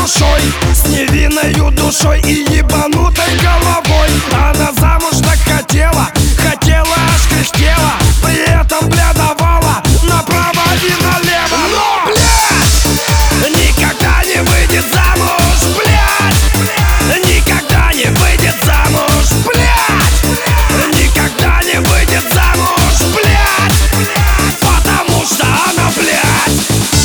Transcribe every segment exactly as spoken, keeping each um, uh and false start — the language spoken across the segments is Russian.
душой, с невинною душой и ебанутой головой. Она замуж так хотела, хотела, аж кряхтела, при этом, бля, давала направо и налево. Но, блядь, никогда не выйдет замуж, блядь, никогда не выйдет замуж, блядь, никогда не выйдет замуж, блядь, потому что она, блядь.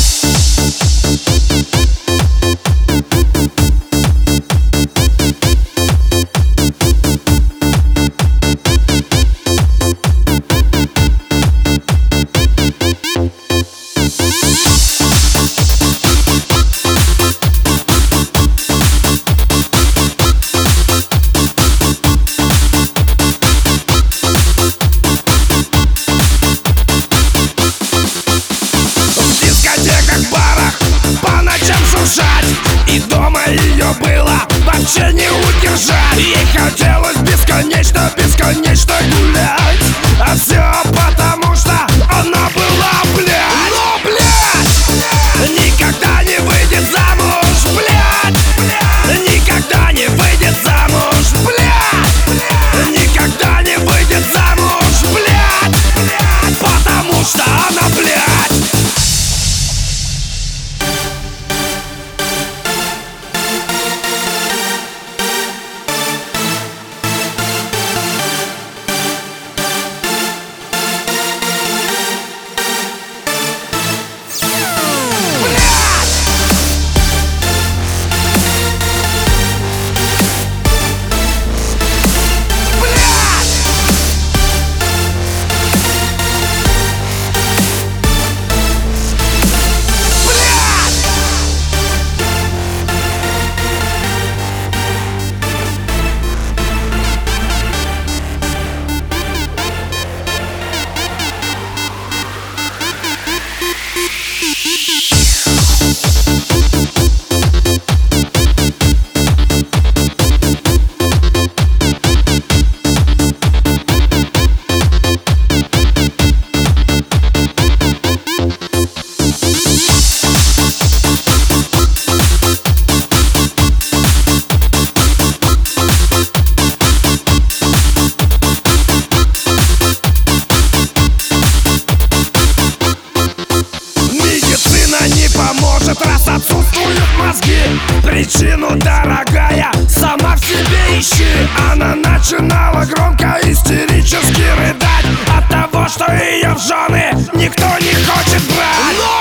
И дома ее было вообще не удержать. Ей хотелось бесконечно, бесконечно гулять. А все потому, что она была, блядь. Но, блядь, никогда не выйдет замуж, блядь, никогда не выйдет замуж, блядь, никогда не выйдет замуж, блядь, потому что она, блядь. Раз отсутствуют мозги, причину, дорогая, сама в себе ищи. Она начинала громко истерически рыдать от того, что ее в жены никто не хочет брать.